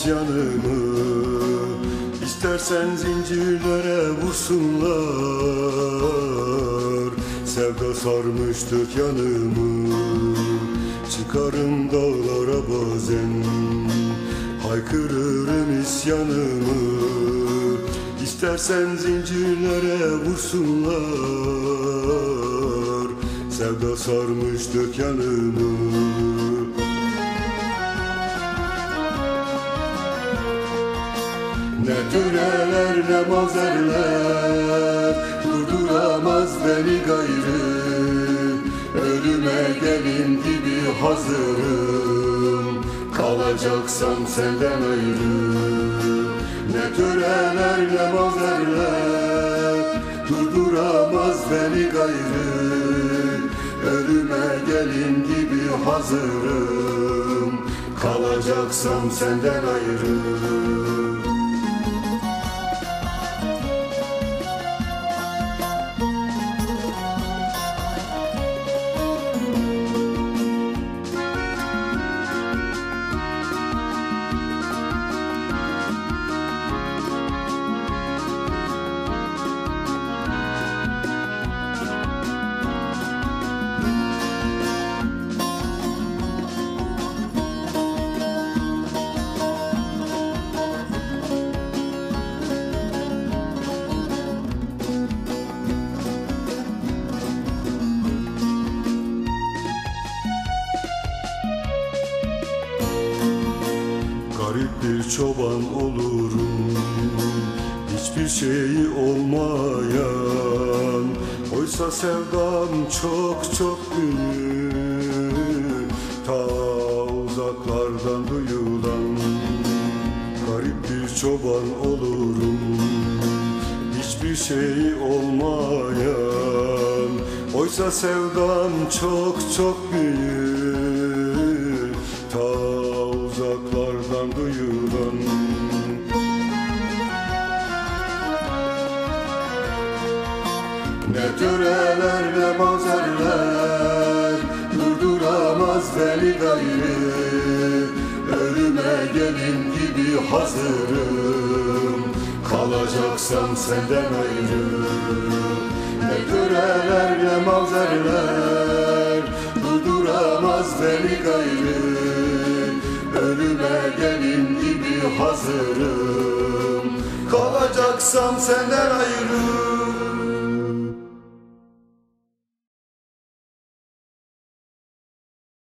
isyanımı. İstersen zincirlere vursunlar, sevda sarmış dört yanımı. Çıkarım dağlara bazen, haykırırım isyanımı. İstersen zincirlere vursunlar, sevda sarmış dört yanımı. Ne töreler ne mazerler durduramaz beni gayrı. Ölüme gelin gibi hazırım, kalacaksam senden ayrı. Ne töreler ne mazerler durduramaz beni gayrı. Ölüme gelin gibi hazırım, kalacaksam senden ayrı. Garip bir çoban olurum, hiçbir şeyi olmayan. Oysa sevdam çok çok büyük, ta uzaklardan duyulan. Garip bir çoban olurum, hiçbir şeyi olmayan. Oysa sevdam çok çok büyük, ta uzaklardan duyulan. Ne töreler ne mazerler durduramaz beni gayrı. Ölüme gelin gibi hazırım, kalacaksam senden ayrı. Ne töreler ne mazerler durduramaz beni gayrı. Ölüme gelin gibi hazırım, kalacaksam senden ayrı.